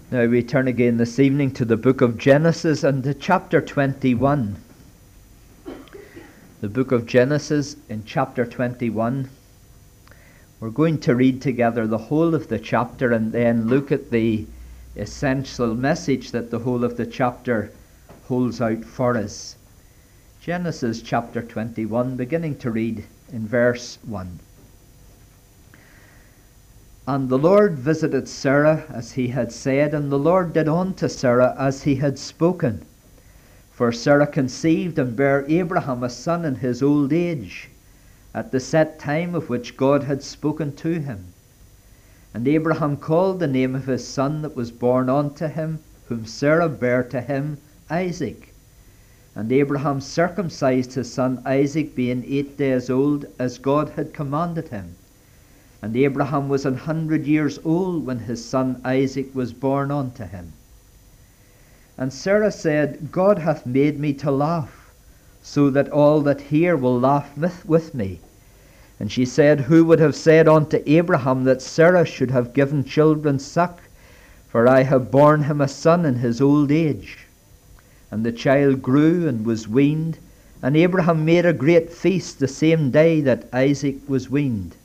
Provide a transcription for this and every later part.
Now we turn again this evening to the book of Genesis and to chapter 21. The book of Genesis in chapter 21. We're going to read together the whole of the chapter and then look at the essential message that the whole of the chapter holds out for us. Genesis chapter 21, beginning to read in verse 1. And the Lord visited Sarah as he had said, and the Lord did unto Sarah as he had spoken. For Sarah conceived and bare Abraham a son in his old age, at the set time of which God had spoken to him. And Abraham called the name of his son that was born unto him, whom Sarah bare to him, Isaac. And Abraham circumcised his son Isaac, being 8 days old, as God had commanded him. And Abraham was 100 years old when his son Isaac was born unto him. And Sarah said, God hath made me to laugh, so that all that hear will laugh with me. And she said, Who would have said unto Abraham that Sarah should have given children suck? For I have borne him a son in his old age. And the child grew and was weaned, and Abraham made a great feast the same day that Isaac was weaned.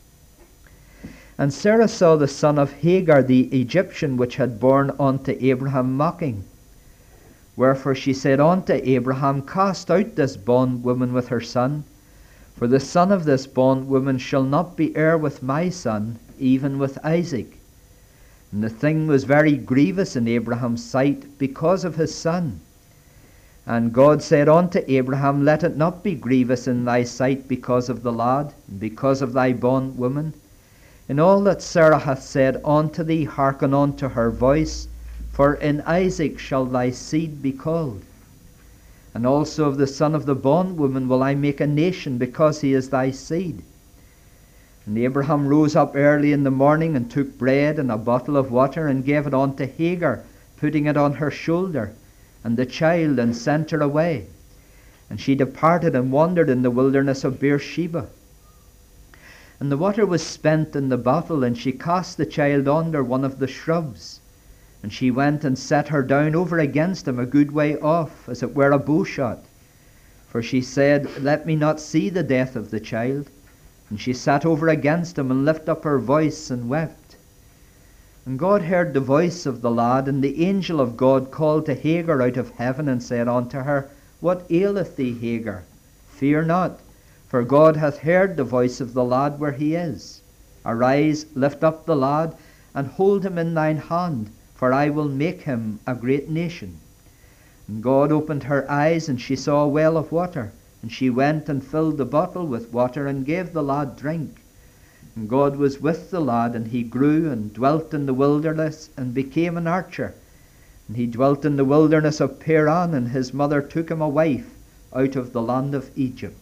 And Sarah saw the son of Hagar the Egyptian, which had borne unto Abraham mocking. Wherefore she said unto Abraham, Cast out this bondwoman with her son, for the son of this bondwoman shall not be heir with my son, even with Isaac. And the thing was very grievous in Abraham's sight because of his son. And God said unto Abraham, Let it not be grievous in thy sight because of the lad, and because of thy bondwoman. In all that Sarah hath said unto thee, hearken unto her voice, for in Isaac shall thy seed be called. And also of the son of the bondwoman will I make a nation, because he is thy seed. And Abraham rose up early in the morning, and took bread and a bottle of water, and gave it unto Hagar, putting it on her shoulder, and the child, and sent her away. And she departed and wandered in the wilderness of Beersheba. And the water was spent in the bottle, and she cast the child under one of the shrubs. And she went and set her down over against him a good way off, as it were a bowshot. For she said, Let me not see the death of the child. And she sat over against him, and lifted up her voice, and wept. And God heard the voice of the lad, and the angel of God called to Hagar out of heaven, and said unto her, What aileth thee, Hagar? Fear not, for God hath heard the voice of the lad where he is. Arise, lift up the lad, and hold him in thine hand, for I will make him a great nation. And God opened her eyes, and she saw a well of water. And she went and filled the bottle with water, and gave the lad drink. And God was with the lad, and he grew, and dwelt in the wilderness, and became an archer. And he dwelt in the wilderness of Paran, and his mother took him a wife out of the land of Egypt.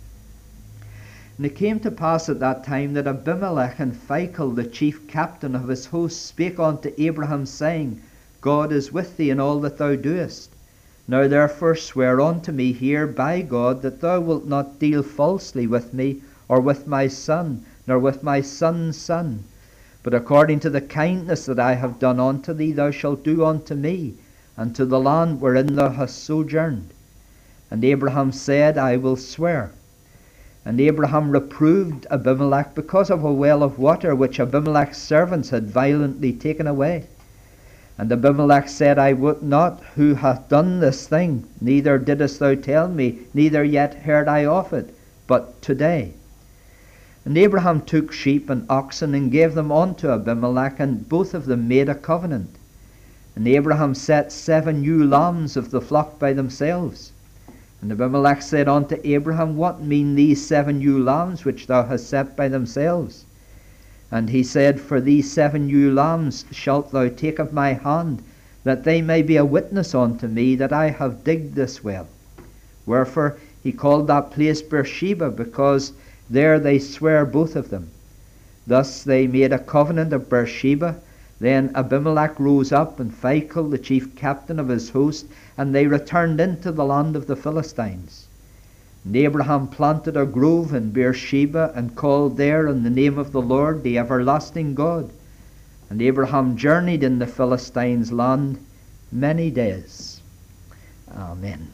And it came to pass at that time that Abimelech and Phicol, the chief captain of his host, spake unto Abraham, saying, God is with thee in all that thou doest. Now therefore swear unto me here by God, that thou wilt not deal falsely with me, or with my son, nor with my son's son. But according to the kindness that I have done unto thee, thou shalt do unto me, and to the land wherein thou hast sojourned. And Abraham said, I will swear. And Abraham reproved Abimelech because of a well of water which Abimelech's servants had violently taken away. And Abimelech said, I wot not who hath done this thing, neither didst thou tell me, neither yet heard I of it, but today. And Abraham took sheep and oxen, and gave them unto Abimelech, and both of them made a covenant. And Abraham set 7 ewe lambs of the flock by themselves. And Abimelech said unto Abraham, What mean these 7 ewe lambs which thou hast set by themselves? And he said, For these 7 ewe lambs shalt thou take of my hand, that they may be a witness unto me that I have digged this well. Wherefore he called that place Beersheba, because there they sware both of them. Thus they made a covenant of Beersheba. Then Abimelech rose up, and Phicol, the chief captain of his host, and they returned into the land of the Philistines. And Abraham planted a grove in Beersheba, and called there on the name of the Lord, the everlasting God. And Abraham journeyed in the Philistines' land many days. Amen.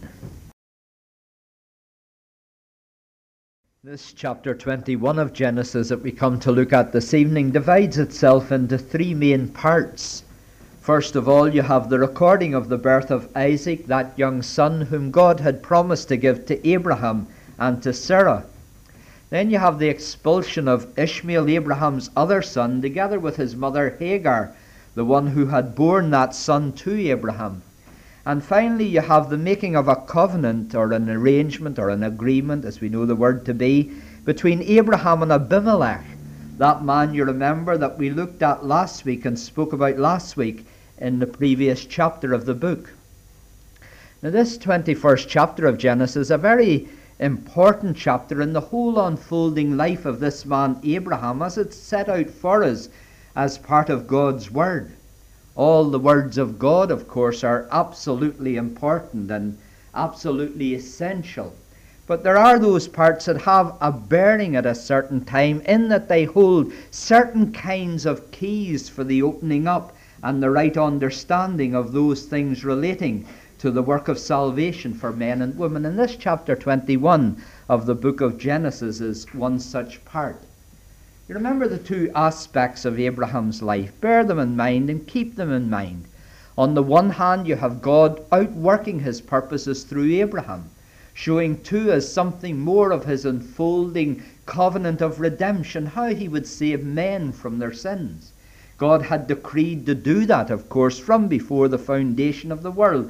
This chapter 21 of Genesis that we come to look at this evening divides itself into three main parts. First of all, you have the recording of the birth of Isaac, that young son whom God had promised to give to Abraham and to Sarah. Then you have the expulsion of Ishmael, Abraham's other son, together with his mother Hagar, the one who had borne that son to Abraham. And finally, you have the making of a covenant, or an arrangement, or an agreement, as we know the word to be, between Abraham and Abimelech, that man, you remember, that we looked at last week and spoke about last week in the previous chapter of the book. Now, this 21st chapter of Genesis is a very important chapter in the whole unfolding life of this man Abraham, as it's set out for us as part of God's Word. All the words of God, of course, are absolutely important and absolutely essential. But there are those parts that have a bearing at a certain time, in that they hold certain kinds of keys for the opening up and the right understanding of those things relating to the work of salvation for men and women. And this chapter 21 of the book of Genesis is one such part. You remember the two aspects of Abraham's life. Bear them in mind and keep them in mind. On the one hand, you have God outworking his purposes through Abraham, showing to us something more of his unfolding covenant of redemption, how he would save men from their sins. God had decreed to do that, of course, from before the foundation of the world.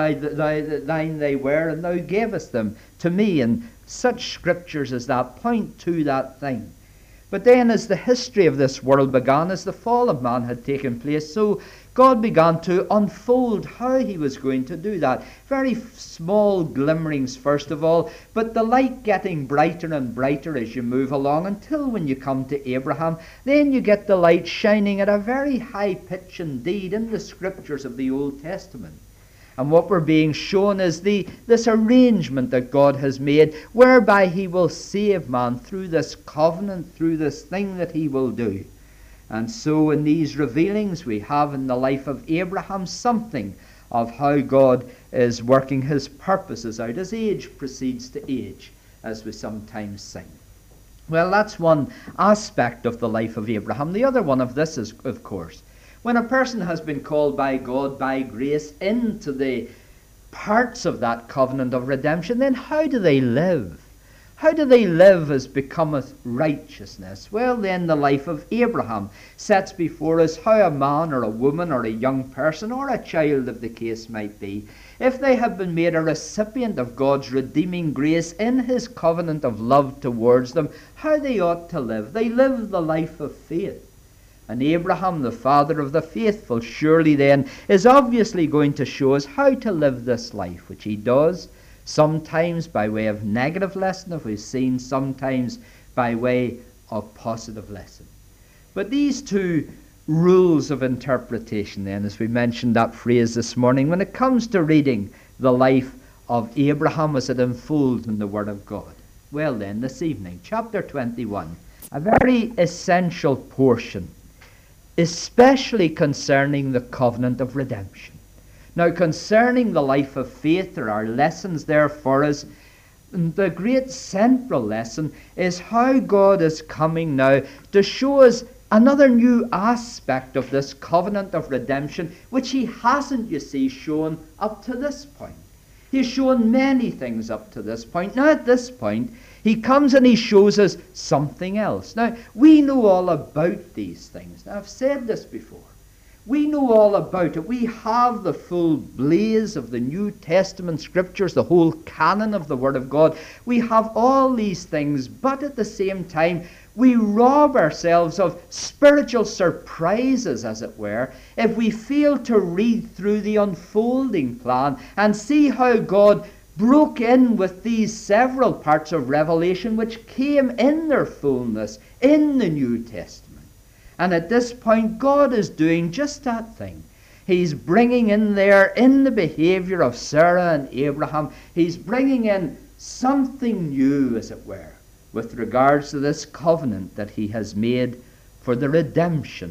Thine they were, and thou gavest them to me. And such scriptures as that point to that thing. But then, as the history of this world began, as the fall of man had taken place, so God began to unfold how he was going to do that. Very small glimmerings, first of all, but the light getting brighter and brighter as you move along, until when you come to Abraham, then you get the light shining at a very high pitch indeed in the scriptures of the Old Testament. And what we're being shown is this arrangement that God has made, whereby he will save man through this covenant, through this thing that he will do. And so in these revealings we have in the life of Abraham something of how God is working his purposes out as age proceeds to age, as we sometimes sing. Well, that's one aspect of the life of Abraham. The other one of this is, of course, when a person has been called by God by grace into the parts of that covenant of redemption, then how do they live? How do they live as becometh righteousness? Well, then the life of Abraham sets before us how a man or a woman or a young person or a child, if the case might be, if they have been made a recipient of God's redeeming grace in his covenant of love towards them, how they ought to live. They live the life of faith. And Abraham, the father of the faithful, surely then is obviously going to show us how to live this life, which he does, sometimes by way of negative lesson, as we've seen, sometimes by way of positive lesson. But these two rules of interpretation then, as we mentioned that phrase this morning, when it comes to reading the life of Abraham as it unfolds in the Word of God. Well then, this evening, chapter 21, a very essential portion, especially concerning the covenant of redemption. Now, concerning the life of faith, there are lessons there for us. The great central lesson is how God is coming now to show us another new aspect of this covenant of redemption, which he hasn't, you see, shown up to this point. He's shown many things up to this point. Now, at this point, he comes and he shows us something else. Now, we know all about these things. Now, I've said this before. We know all about it. We have the full blaze of the New Testament scriptures, the whole canon of the Word of God. We have all these things, but at the same time, we rob ourselves of spiritual surprises, as it were, if we fail to read through the unfolding plan and see how God broke in with these several parts of Revelation which came in their fullness in the New Testament. And at this point, God is doing just that thing. He's bringing in there, in the behavior of Sarah and Abraham, he's bringing in something new, as it were, with regards to this covenant that he has made for the redemption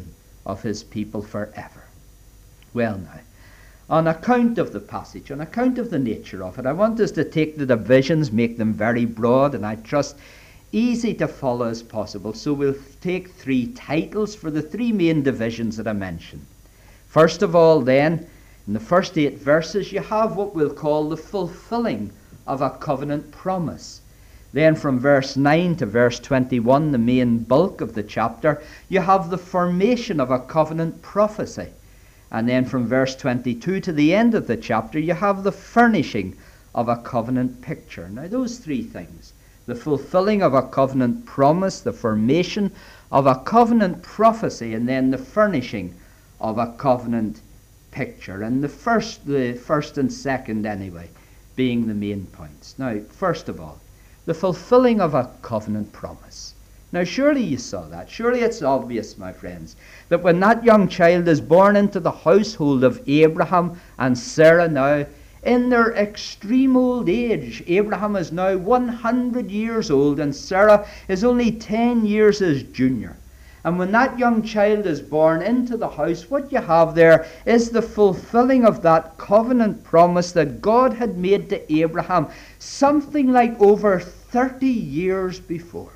of his people forever. Well now, on account of the passage, on account of the nature of it, I want us to take the divisions, make them very broad, and I trust easy to follow as possible. So we'll take 3 titles for the 3 main divisions that I mentioned. First of all then, in the first 8 verses, you have what we'll call the fulfilling of a covenant promise. Then from verse 9 to verse 21, the main bulk of the chapter, you have the formation of a covenant prophecy. And then from verse 22 to the end of the chapter, you have the furnishing of a covenant picture. Now those 3 things, the fulfilling of a covenant promise, the formation of a covenant prophecy, and then the furnishing of a covenant picture. And the first and second anyway, being the main points. Now, first of all, the fulfilling of a covenant promise. Now, surely you saw that. Surely it's obvious, my friends, that when that young child is born into the household of Abraham and Sarah now, in their extreme old age, Abraham is now 100 years old and Sarah is only 10 years his junior. And when that young child is born into the house, what you have there is the fulfilling of that covenant promise that God had made to Abraham something like over 30 years before.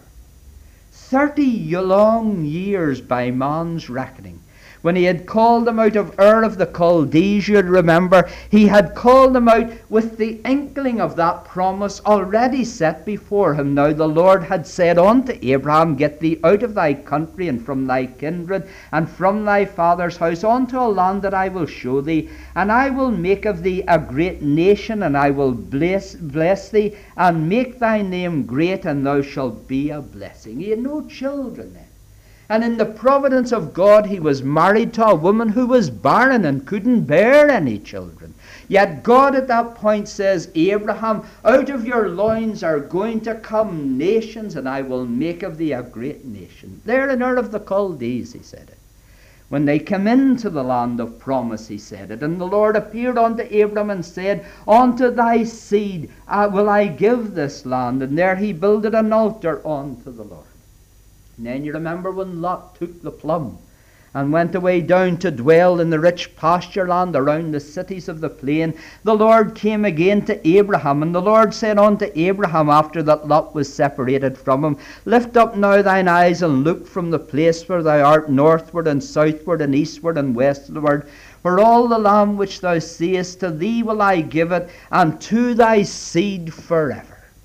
30 long years by man's reckoning. When he had called them out of Ur of the Chaldees, you'd remember, he had called them out with the inkling of that promise already set before him. Now the Lord had said unto Abraham, Get thee out of thy country and from thy kindred and from thy father's house unto a land that I will show thee, and I will make of thee a great nation, and I will bless thee, and make thy name great, and thou shalt be a blessing. He had no children then. And in the providence of God, he was married to a woman who was barren and couldn't bear any children. Yet God at that point says, Abraham, out of your loins are going to come nations, and I will make of thee a great nation. There in Ur of the Chaldees, he said it. When they came into the land of promise, he said it. And the Lord appeared unto Abram and said, Unto thy seed will I give this land. And there he builded an altar unto the Lord. And then you remember when Lot took the plumb and went away down to dwell in the rich pasture land around the cities of the plain. The Lord came again to Abraham, and the Lord said unto Abraham after that Lot was separated from him, Lift up now thine eyes and look from the place where thou art northward and southward and eastward and westward. For all the land which thou seest, to thee will I give it, and to thy seed forever.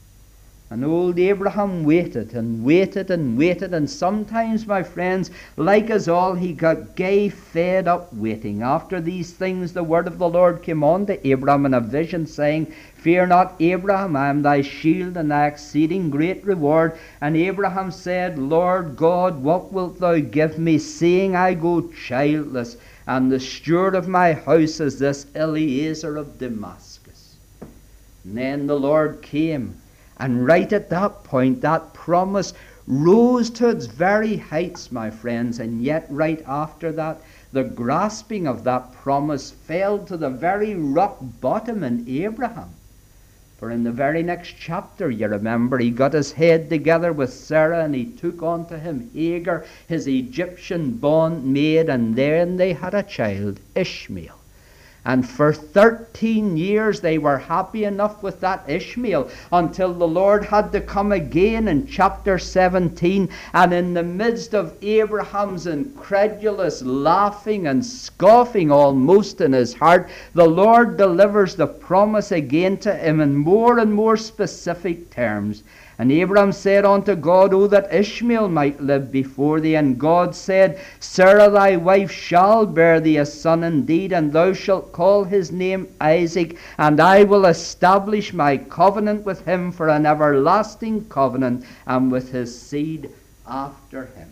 And old Abraham waited and waited and waited, and sometimes, my friends, like us all, he got gay fed up waiting. After these things the word of the Lord came on to Abraham in a vision, saying, Fear not, Abraham, I am thy shield and thy exceeding great reward. And Abraham said, Lord God, what wilt thou give me, seeing I go childless, and the steward of my house is this Eliezer of Damascus? And then the Lord came. And right at that point, that promise rose to its very heights, my friends. And yet right after that, the grasping of that promise fell to the very rock bottom in Abraham. For in the very next chapter, you remember, he got his head together with Sarah, and he took unto him Hagar, his Egyptian bondmaid, and then they had a child, Ishmael. And for 13 years they were happy enough with that Ishmael, until the Lord had to come again in chapter 17. And in the midst of Abraham's incredulous laughing and scoffing almost in his heart, the Lord delivers the promise again to him in more and more specific terms. And Abram said unto God, O that Ishmael might live before thee. And God said, Sarah thy wife shall bear thee a son indeed, and thou shalt call his name Isaac, and I will establish my covenant with him for an everlasting covenant, and with his seed after him.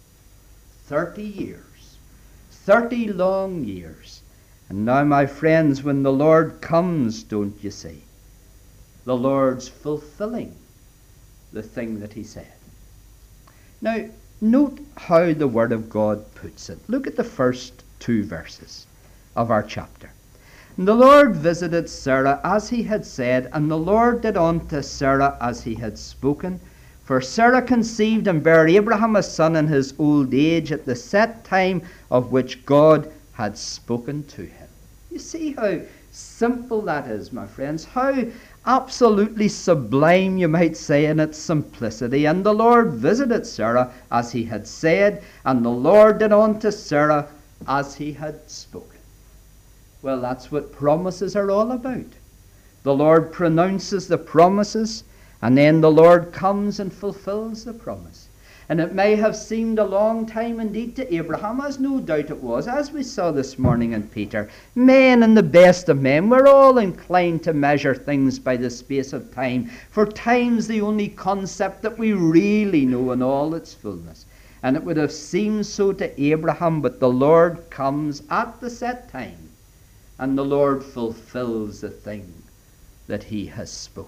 30 years. 30 long years. And now, my friends, when the Lord comes, don't you see, the Lord's fulfilling the thing that he said. Now, note how the Word of God puts it. Look at the first 2 verses of our chapter. And the Lord visited Sarah as he had said, and the Lord did unto Sarah as he had spoken. For Sarah conceived and bare Abraham a son in his old age at the set time of which God had spoken to him. You see how simple that is, my friends. How absolutely sublime, you might say, in its simplicity. And the Lord visited Sarah as he had said, and the Lord did unto Sarah as he had spoken. Well, that's what promises are all about. The Lord pronounces the promises, and then the Lord comes and fulfills the promise. And it may have seemed a long time indeed to Abraham, as no doubt it was, as we saw this morning in Peter. Men and the best of men were all inclined to measure things by the space of time, for time's the only concept that we really know in all its fullness. And it would have seemed so to Abraham, but the Lord comes at the set time, and the Lord fulfills the thing that he has spoken.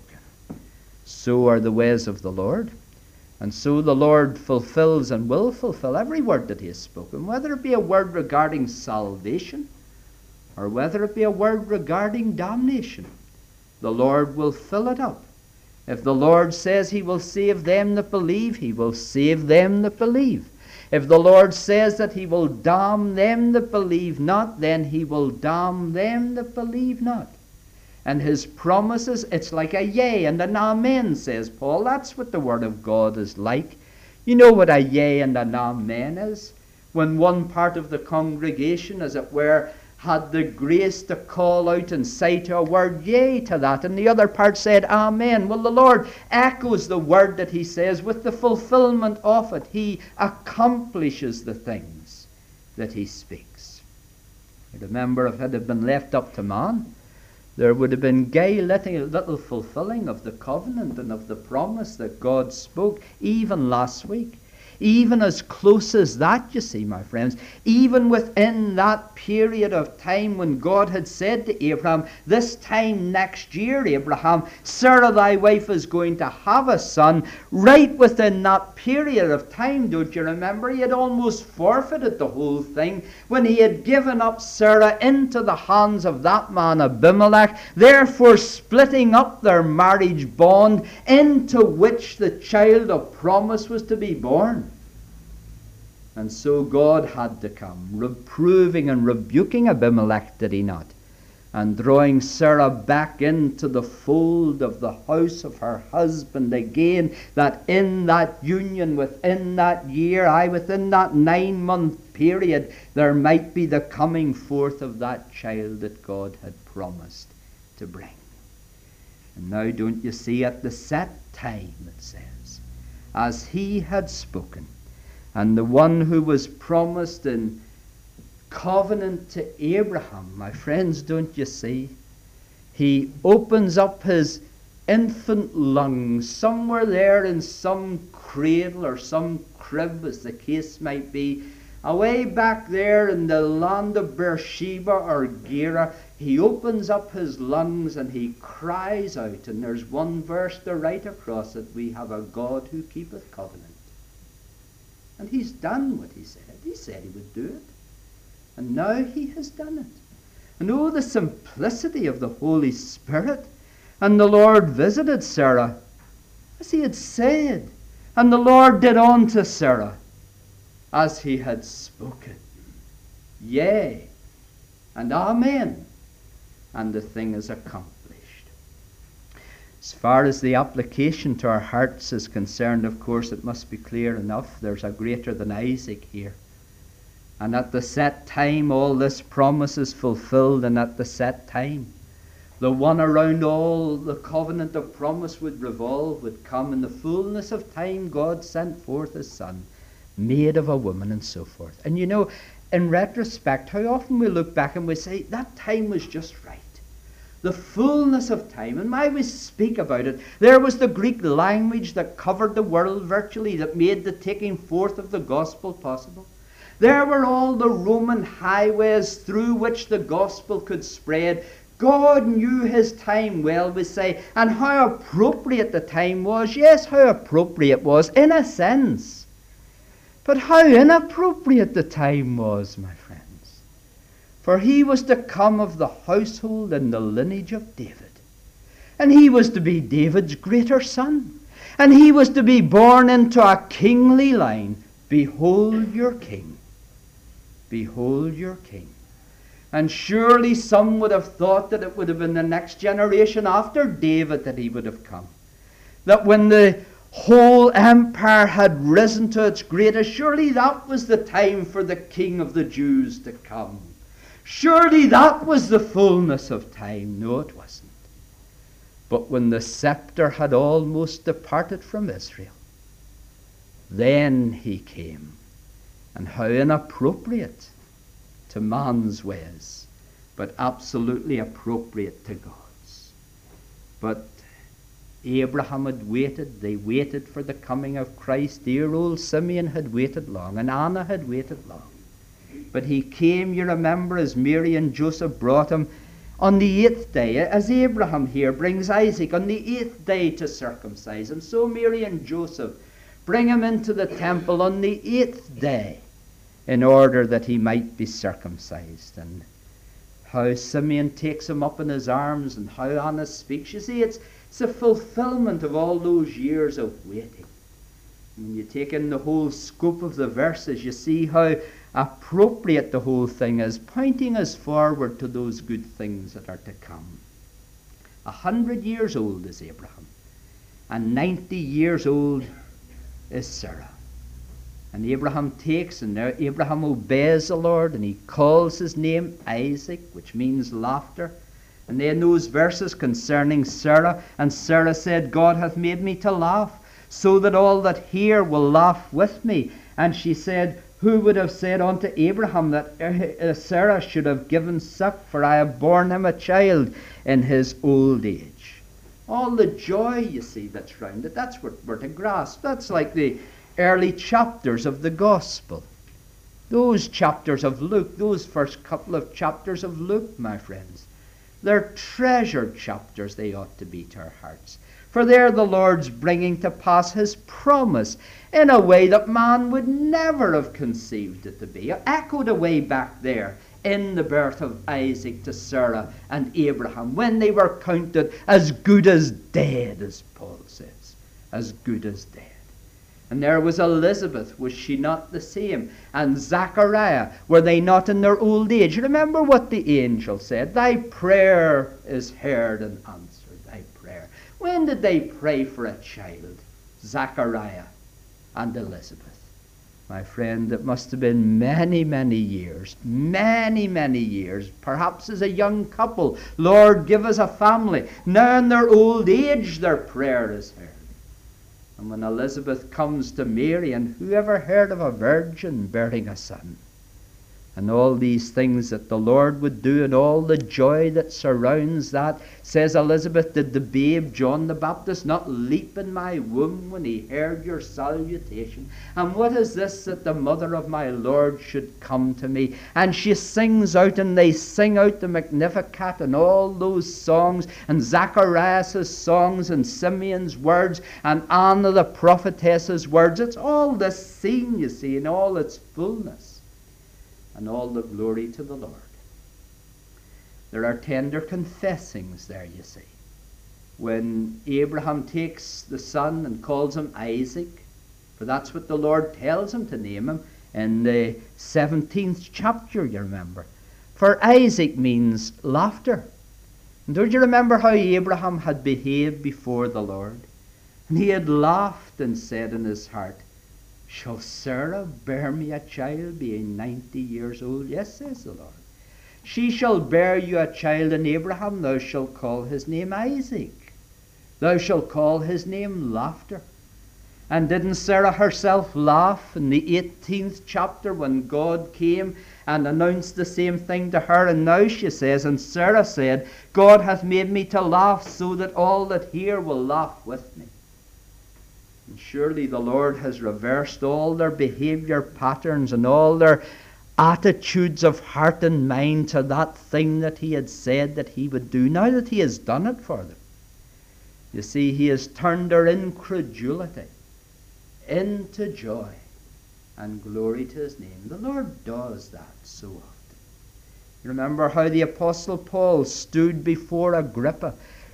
So are the ways of the Lord. And so the Lord fulfills and will fulfill every word that he has spoken, whether it be a word regarding salvation or whether it be a word regarding damnation. The Lord will fill it up. If the Lord says he will save them that believe, he will save them that believe. If the Lord says that he will damn them that believe not, then he will damn them that believe not. And his promises, it's like a yea and an amen, says Paul. That's what the word of God is like. You know what a yea and an amen is? When one part of the congregation, as it were, had the grace to call out and say to a word yea to that, and the other part said amen. Well, the Lord echoes the word that he says with the fulfillment of it. He accomplishes the things that he speaks. Remember, if it had been left up to man, there would have been gay little fulfilling of the covenant and of the promise that God spoke even last week. Even as close as that, you see, my friends, even within that period of time when God had said to Abraham, this time next year, Abraham, Sarah thy wife is going to have a son. Right within that period of time, don't you remember, he had almost forfeited the whole thing when he had given up Sarah into the hands of that man Abimelech, therefore splitting up their marriage bond into which the child of promise was to be born. And so God had to come, reproving and rebuking Abimelech, did he not? And drawing Sarah back into the fold of the house of her husband again, that in that union, within that year, within that 9-month period, there might be the coming forth of that child that God had promised to bring. And now don't you see, at the set time, it says, as he had spoken, and the one who was promised in covenant to Abraham, my friends, don't you see? He opens up his infant lungs somewhere there in some cradle or some crib, as the case might be, away back there in the land of Beersheba or Gerar. He opens up his lungs and he cries out, and there's one verse to write across it: we have a God who keepeth covenant. And he's done what he said. He said he would do it. And now he has done it. And oh, the simplicity of the Holy Spirit. And the Lord visited Sarah as he had said. And the Lord did unto Sarah as he had spoken. Yea, and amen. And the thing is accomplished. As far as the application to our hearts is concerned, of course, it must be clear enough. There's a greater than Isaac here. And at the set time, all this promise is fulfilled, and at the set time, the one around all the covenant of promise would revolve, would come. In the fullness of time, God sent forth his Son, made of a woman, and so forth. And you know, in retrospect, how often we look back and we say, that time was just right. The fullness of time, and why we speak about it, there was the Greek language that covered the world virtually, that made the taking forth of the gospel possible. There were all the Roman highways through which the gospel could spread. God knew his time well, we say, and how appropriate the time was. Yes, how appropriate it was, in a sense. But how inappropriate the time was, my friends. For he was to come of the household and the lineage of David. And he was to be David's greater son. And he was to be born into a kingly line. Behold your king. Behold your king. And surely some would have thought that it would have been the next generation after David that he would have come. That when the whole empire had risen to its greatest, surely that was the time for the King of the Jews to come. Surely that was the fullness of time. No, it wasn't. But when the scepter had almost departed from Israel, then he came. And how inappropriate to man's ways, but absolutely appropriate to God's. But Abraham had waited. They waited for the coming of Christ. Dear old Simeon had waited long, and Anna had waited long. But he came, you remember, as Mary and Joseph brought him on the 8th day, as Abraham here brings Isaac on the 8th day to circumcise him. So Mary and Joseph bring him into the temple on the 8th day in order that he might be circumcised. And how Simeon takes him up in his arms, and how Anna speaks. You see, it's a fulfillment of all those years of waiting. When you take in the whole scope of the verses, you see how appropriate the whole thing is, pointing us forward to those good things that are to come. 100 years old is Abraham, and 90 years old is Sarah. And Abraham takes, and now Abraham obeys the Lord, and he calls his name Isaac, which means laughter. And then those verses concerning Sarah, and Sarah said, God hath made me to laugh, so that all that hear will laugh with me. And she said, who would have said unto Abraham that Sarah should have given suck, for I have borne him a child in his old age. All the joy, you see, that's round it, that's what we're to grasp. That's like the early chapters of the gospel. Those chapters of Luke, those first couple of chapters of Luke, my friends, they're treasured chapters, they ought to be to our hearts. For there the Lord's bringing to pass his promise in a way that man would never have conceived it to be. Echoed away back there in the birth of Isaac to Sarah and Abraham, when they were counted as good as dead, as Paul says, as good as dead. And there was Elizabeth, was she not the same? And Zachariah, were they not in their old age? Remember what the angel said, thy prayer is heard and answered, thy prayer. When did they pray for a child? Zachariah and Elizabeth. My friend, it must have been many, many years, perhaps as a young couple. Lord, give us a family. Now in their old age, their prayer is heard. And when Elizabeth comes to Mary, and who ever heard of a virgin bearing a son? And all these things that the Lord would do, and all the joy that surrounds that. Says Elizabeth, did the babe John the Baptist not leap in my womb when he heard your salutation? And what is this, that the mother of my Lord should come to me? And she sings out, and they sing out the Magnificat and all those songs, and Zacharias' songs, and Simeon's words, and Anna the prophetess's words. It's all this scene, you see, in all its fullness. And all the glory to the Lord. There are tender confessings there, you see. When Abraham takes the son and calls him Isaac, for that's what the Lord tells him to name him in the 17th chapter, you remember. For Isaac means laughter. And don't you remember how Abraham had behaved before the Lord? And he had laughed and said in his heart, shall Sarah bear me a child, being 90 years old? Yes, says the Lord. She shall bear you a child, and Abraham, thou shalt call his name Isaac. Thou shalt call his name laughter. And didn't Sarah herself laugh in the 18th chapter when God came and announced the same thing to her? And now she says, and Sarah said, God hath made me to laugh, so that all that hear will laugh with me. And surely the Lord has reversed all their behavior patterns and all their attitudes of heart and mind to that thing that he had said that he would do, now that he has done it for them. You see, he has turned their incredulity into joy and glory to his name. The Lord does that so often. You remember how the Apostle Paul stood before Agrippa,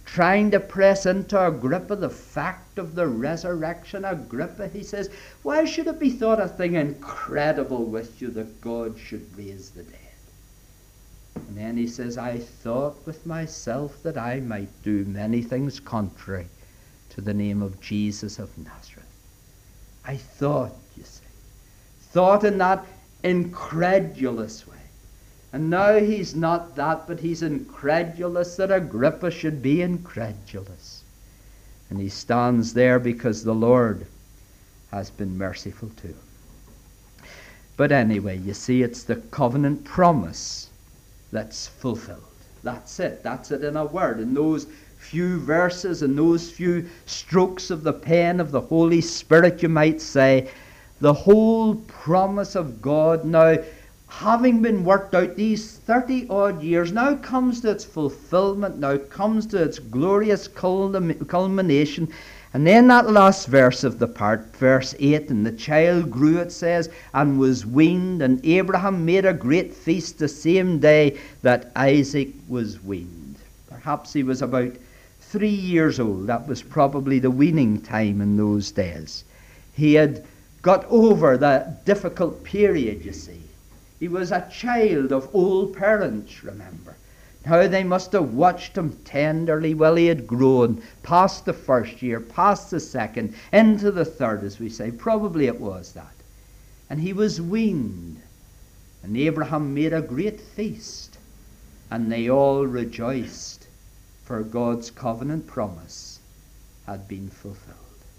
trying to press into Agrippa the fact of the resurrection. Agrippa, he says, why should it be thought a thing incredible with you that God should raise the dead? And then he says, I thought with myself that I might do many things contrary to the name of Jesus of Nazareth. I thought, you see, thought in that incredulous way. And now he's not that, but he's incredulous that Agrippa should be incredulous. And he stands there because the Lord has been merciful to him. But anyway, you see, it's the covenant promise that's fulfilled. That's it. That's it in a word. In those few verses, in those few strokes of the pen of the Holy Spirit, you might say, the whole promise of God now, having been worked out these 30-odd years, now comes to its fulfillment, now comes to its glorious culmination. And then that last verse of the part, verse 8, and the child grew, it says, and was weaned, and Abraham made a great feast the same day that Isaac was weaned. Perhaps he was about 3 years old. That was probably the weaning time in those days. He had got over that difficult period, you see. He was a child of old parents, remember. How they must have watched him tenderly while he had grown, past the first year, past the second, into the third, as we say. Probably it was that. And he was weaned. And Abraham made a great feast. And they all rejoiced, for God's covenant promise had been fulfilled.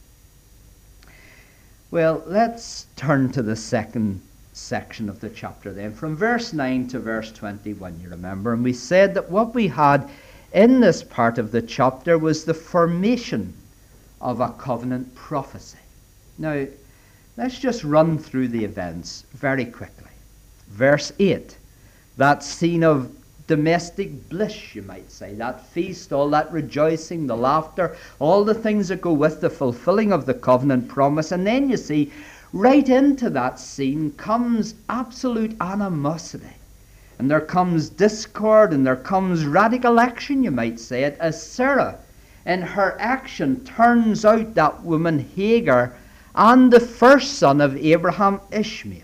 Well, let's turn to the second section of the chapter then, from verse 9 to verse 21, you remember. And we said that what we had in this part of the chapter was the formation of a covenant prophecy. Now, let's just run through the events very quickly. Verse 8, that scene of domestic bliss, you might say, that feast, all that rejoicing, the laughter, all the things that go with the fulfilling of the covenant promise. And then you see, right into that scene comes absolute animosity. And there comes discord, and there comes radical action, you might say it, as Sarah, in her action, turns out that woman Hagar and the first son of Abraham, Ishmael.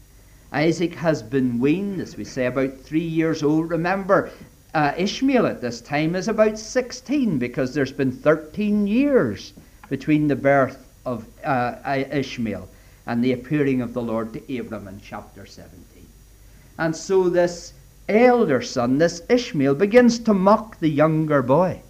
Isaac has been weaned, as we say, about 3 years old. Remember, Ishmael at this time is about 16, because there's been 13 years between the birth of Ishmael and the appearing of the Lord to Abram in chapter 17. And so this elder son, this Ishmael, begins to mock the younger boy.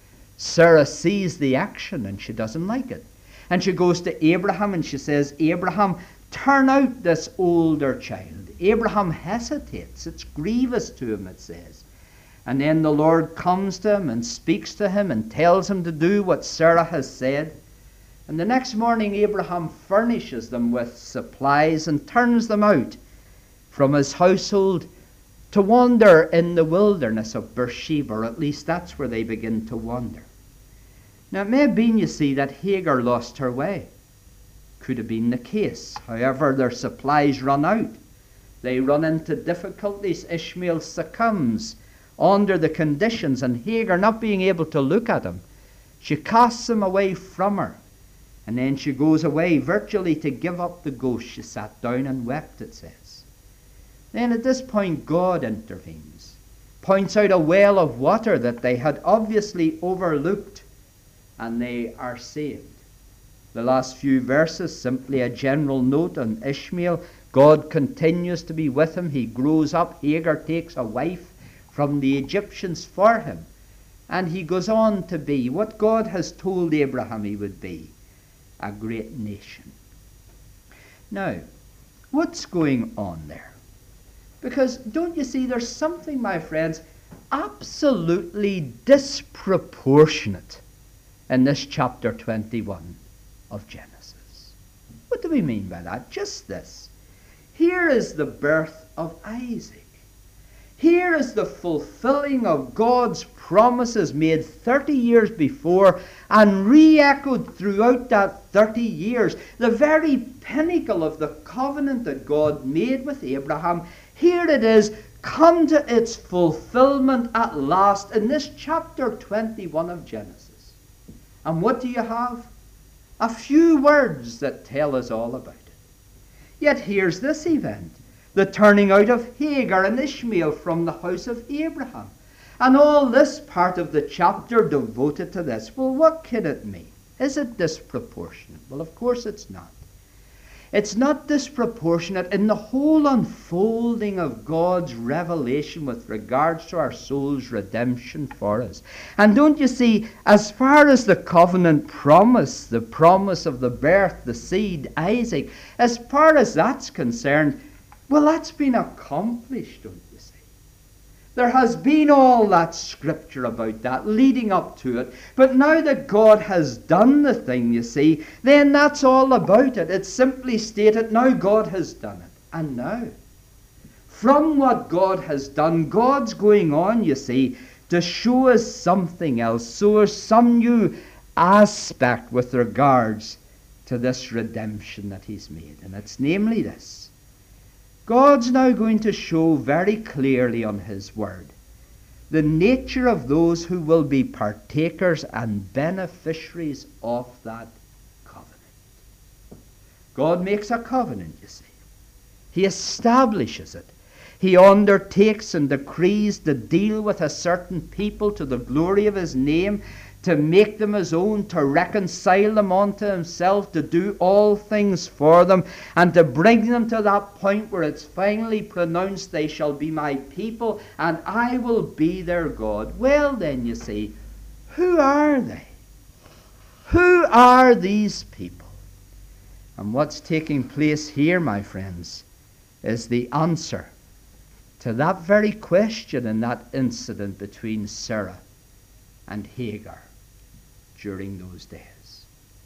Sarah sees the action and she doesn't like it. And she goes to Abraham and she says, Abraham, turn out this older child. Abraham hesitates. It's grievous to him, it says. And then the Lord comes to him and speaks to him and tells him to do what Sarah has said. And the next morning Abraham furnishes them with supplies and turns them out from his household to wander in the wilderness of Beersheba, or at least that's where they begin to wander. Now it may have been, you see, that Hagar lost her way. Could have been the case. However, their supplies run out. They run into difficulties. Ishmael succumbs under the conditions, and Hagar, not being able to look at him, she casts him away from her. And then she goes away virtually to give up the ghost. She sat down and wept, it says. Then at this point God intervenes, points out a well of water that they had obviously overlooked, and they are saved. The last few verses, simply a general note on Ishmael. God continues to be with him. He grows up. Hagar takes a wife from the Egyptians for him. And he goes on to be what God has told Abraham he would be, a great nation. Now, what's going on there? Because don't you see, there's something, my friends, absolutely disproportionate in this chapter 21 of Genesis. What do we mean by that? Just this. Here is the birth of Isaac. Here is the fulfilling of God's promises made 30 years before and re-echoed throughout that 30 years. The very pinnacle of the covenant that God made with Abraham. Here it is, come to its fulfillment at last in this chapter 21 of Genesis. And what do you have? A few words that tell us all about it. Yet here's this event. The turning out of Hagar and Ishmael from the house of Abraham. And all this part of the chapter devoted to this. Well, what can it mean? Is it disproportionate? Well, of course it's not. It's not disproportionate in the whole unfolding of God's revelation with regards to our soul's redemption for us. And don't you see, as far as the covenant promise, the promise of the birth, the seed, Isaac, as far as that's concerned, well, that's been accomplished, don't you see? There has been all that scripture about that leading up to it. But now that God has done the thing, you see, then that's all about it. It's simply stated, now God has done it. And now, from what God has done, God's going on, you see, to show us something else, show us some new aspect with regards to this redemption that he's made. And it's namely this. God's now going to show very clearly on his word the nature of those who will be partakers and beneficiaries of that covenant. God makes a covenant, you see. He establishes it. He undertakes and decrees to deal with a certain people to the glory of his name, to make them his own, to reconcile them unto himself, to do all things for them, and to bring them to that point where it's finally pronounced, they shall be my people, and I will be their God. Well then, you see, who are they? Who are these people? And what's taking place here, my friends, is the answer to that very question in that incident between Sarah and Hagar during those days.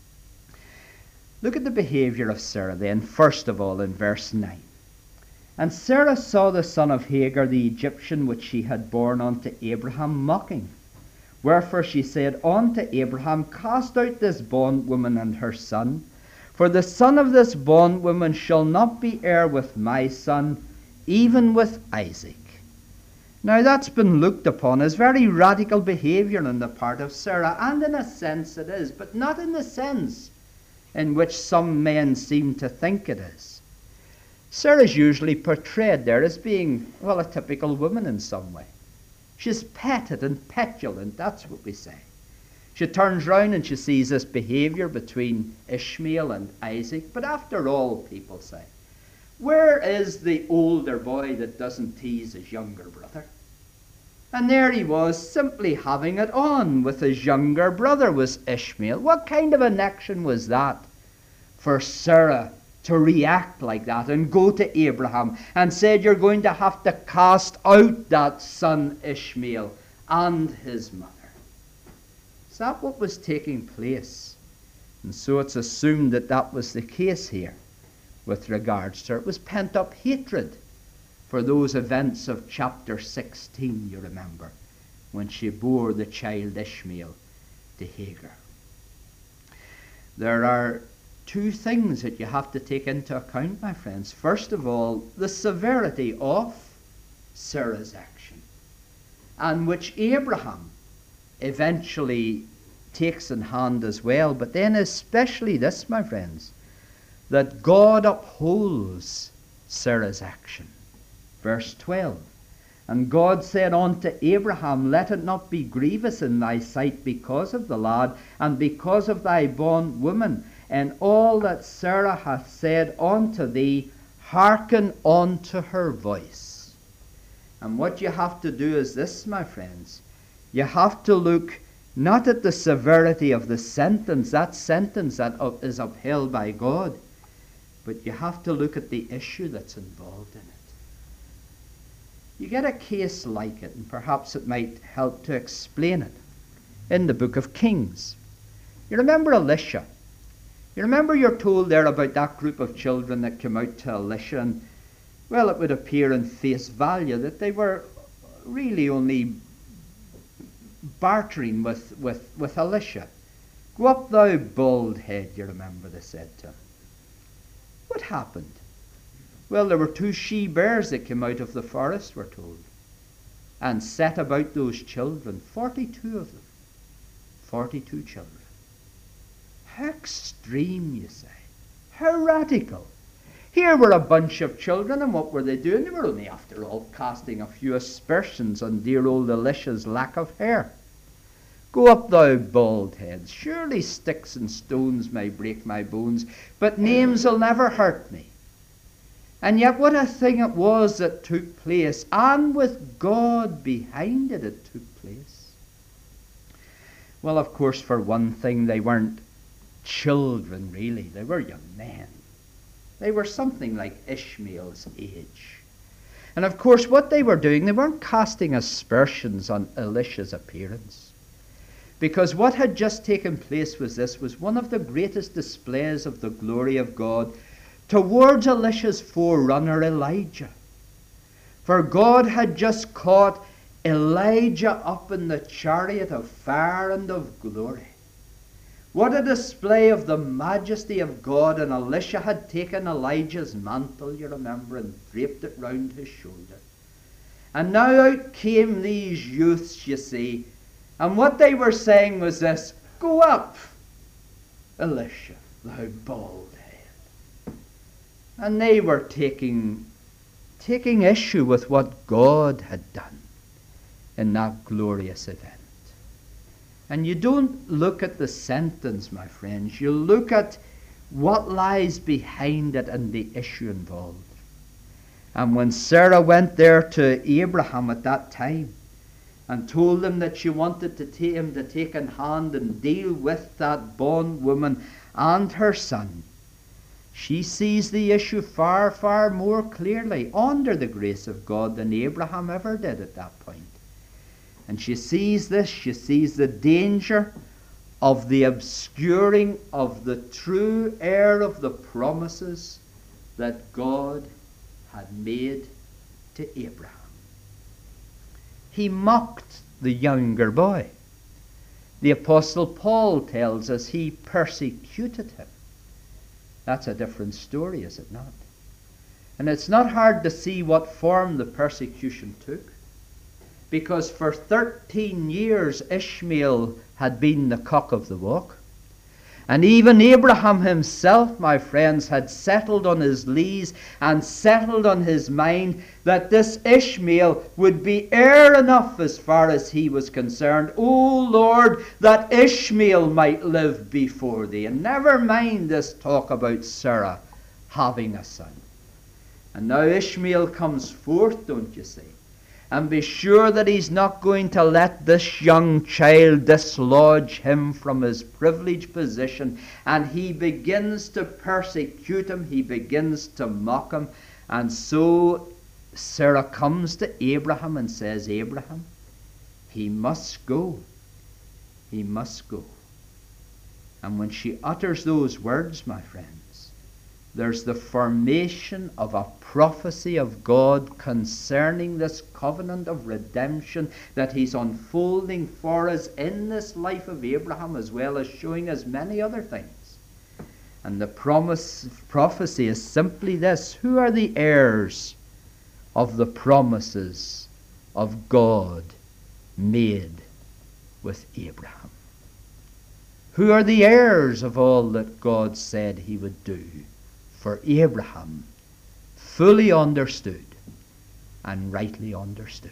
Look at the behavior of Sarah then, first of all, in verse 9. And Sarah saw the son of Hagar the Egyptian, which she had borne unto Abraham, mocking. Wherefore she said unto Abraham, cast out this bondwoman and her son, for the son of this bondwoman shall not be heir with my son, even with Isaac. Now that's been looked upon as very radical behavior on the part of Sarah, and in a sense it is, but not in the sense in which some men seem to think it is. Sarah is usually portrayed there as being, well, a typical woman in some way. She's petted and petulant, that's what we say. She turns round and she sees this behavior between Ishmael and Isaac, but after all, people say, where is the older boy that doesn't tease his younger brother? And there he was, simply having it on with his younger brother, was Ishmael. What kind of an action was that for Sarah to react like that and go to Abraham and said, you're going to have to cast out that son Ishmael and his mother? Is that what was taking place? And so it's assumed that that was the case here with regards to her. It was pent-up hatred for those events of chapter 16, you remember, when she bore the child Ishmael to Hagar. There are two things that you have to take into account, my friends. First of all, the severity of Sarah's action, and which Abraham eventually takes in hand as well. But then especially this, my friends, that God upholds Sarah's action. Verse 12, and God said unto Abraham, let it not be grievous in thy sight because of the lad, and because of thy bondwoman, and all that Sarah hath said unto thee, hearken unto her voice. And what you have to do is this, my friends. You have to look not at the severity of the sentence, that sentence that is upheld by God, but you have to look at the issue that's involved in it. You get a case like it, and perhaps it might help to explain it, in the book of Kings. You remember Elisha? You remember you're told there about that group of children that came out to Elisha, and, well, it would appear in face value that they were really only bartering with Elisha. Go up, thou bald head, you remember they said to him. What happened? Well, there were 2 she-bears that came out of the forest, we're told, and set about those children, 42 of them, 42 children. How extreme, you say. How radical. Here were a bunch of children, and what were they doing? They were only, after all, casting a few aspersions on dear old Elisha's lack of hair. Go up, thou bald head. Surely sticks and stones may break my bones, but names will never hurt me. And yet what a thing it was that took place, and with God behind it, it took place. Well, of course, for one thing, they weren't children, really. They were young men. They were something like Ishmael's age. And of course, what they were doing, they weren't casting aspersions on Elisha's appearance. Because what had just taken place was one of the greatest displays of the glory of God towards Elisha's forerunner Elijah. For God had just caught Elijah up in the chariot of fire and of glory. What a display of the majesty of God. And Elisha had taken Elijah's mantle, you remember, and draped it round his shoulder. And now out came these youths, you see, and what they were saying was this: go up, Elisha, thou bald head. And they were taking issue with what God had done in that glorious event. And you don't look at the sentence, my friends. You look at what lies behind it and the issue involved. And when Sarah went there to Abraham at that time and told him that she wanted him to take in hand and deal with that bondwoman and her son, she sees the issue far, far more clearly under the grace of God than Abraham ever did at that point. And she sees this, she sees the danger of the obscuring of the true heir of the promises that God had made to Abraham. He mocked the younger boy. The Apostle Paul tells us he persecuted him. That's a different story, is it not? And it's not hard to see what form the persecution took. Because for 13 years Ishmael had been the cock of the walk. And even Abraham himself, my friends, had settled on his lees and settled on his mind that this Ishmael would be heir enough as far as he was concerned. O Lord, that Ishmael might live before thee. And never mind this talk about Sarah having a son. And now Ishmael comes forth, don't you see? And be sure that he's not going to let this young child dislodge him from his privileged position. And he begins to persecute him. He begins to mock him. And so Sarah comes to Abraham and says, Abraham, he must go. He must go. And when she utters those words, my friends, there's the formation of a prophecy of God concerning this covenant of redemption that he's unfolding for us in this life of Abraham, as well as showing us many other things. And the prophecy is simply this: who are the heirs of the promises of God made with Abraham? Who are the heirs of all that God said he would do for Abraham, fully understood and rightly understood?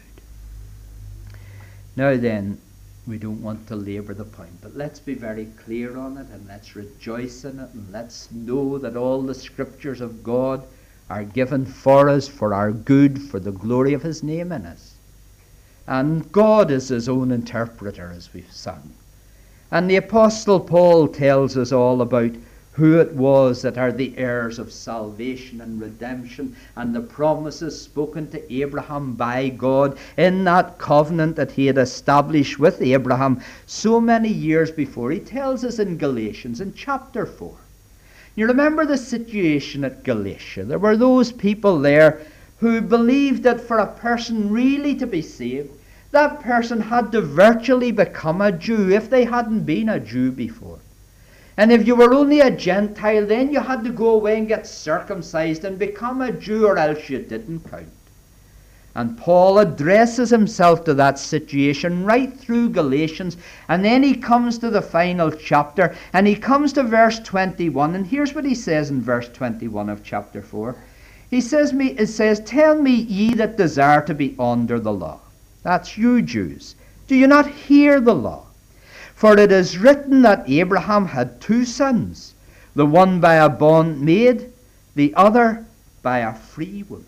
Now then, we don't want to labour the point, but let's be very clear on it, and let's rejoice in it, and let's know that all the scriptures of God are given for us, for our good, for the glory of his name in us. And God is his own interpreter, as we've sung. And the Apostle Paul tells us all about who it was that are the heirs of salvation and redemption, and the promises spoken to Abraham by God in that covenant that he had established with Abraham so many years before. He tells us in Galatians in chapter 4. You remember the situation at Galatia. There were those people there who believed that for a person really to be saved, that person had to virtually become a Jew if they hadn't been a Jew before. And if you were only a Gentile, then you had to go away and get circumcised and become a Jew, or else you didn't count. And Paul addresses himself to that situation right through Galatians, and then he comes to the final chapter, and he comes to verse 21, and here's what he says in verse 21 of chapter 4. It says, "Tell me, ye that desire to be under the law." That's you Jews. "Do you not hear the law? For it is written that Abraham had two sons, the one by a bondmaid, the other by a free woman."